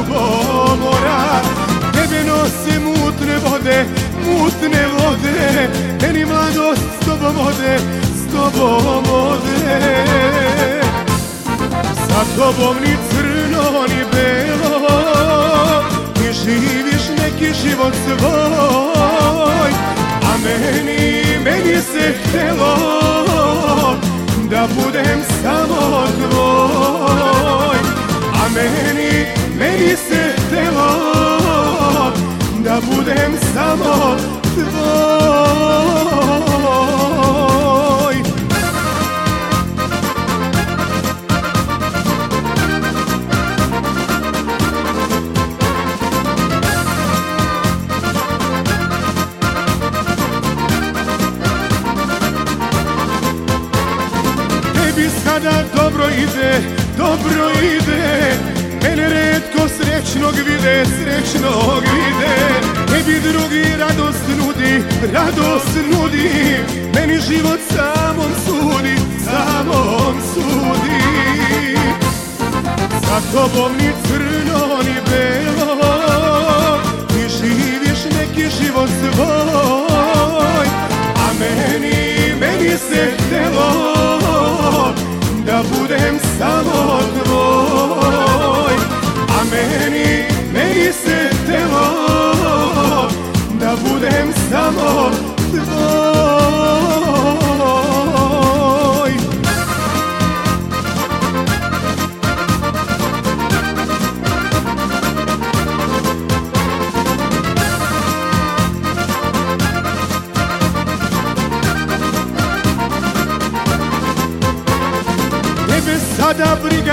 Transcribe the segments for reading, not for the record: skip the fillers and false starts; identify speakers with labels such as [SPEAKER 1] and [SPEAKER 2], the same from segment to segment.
[SPEAKER 1] pomora. Tebe nose mutne vode, meni mladost s tobom ode. Sa tobom ni crno ni belo, ti živiš neki život svoj, a meni se htelo da budem samo tvoj. A meni se htelo da budem samo tvoj. Tebi sada dobro ide, mene retko srećnog vide. Tebi drugi radost nudi, meni život samom sudi. Sa tobom ni crno ni belo, ti živiš neki život svoj, a meni se htelo da budem samo tvoj. A meni se htelo da budem samo tvoj. Tebe sada briga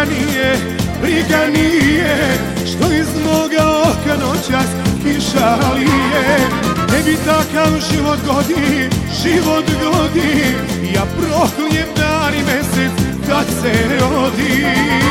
[SPEAKER 1] nije, što iz moga oka noćas kiša lije. Tebi takav život godi, ja prokljem dan i mesec kad se rodi.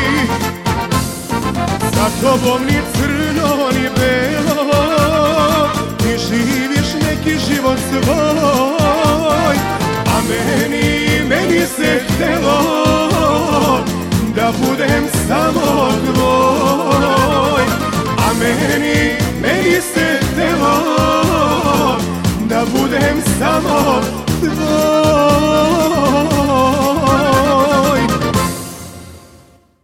[SPEAKER 1] Sa tobom ni crno ni belo, ti živiš neki život svoj, a meni se htelo da budem samo tvoj. A meni se htelo da budem samo tvoj.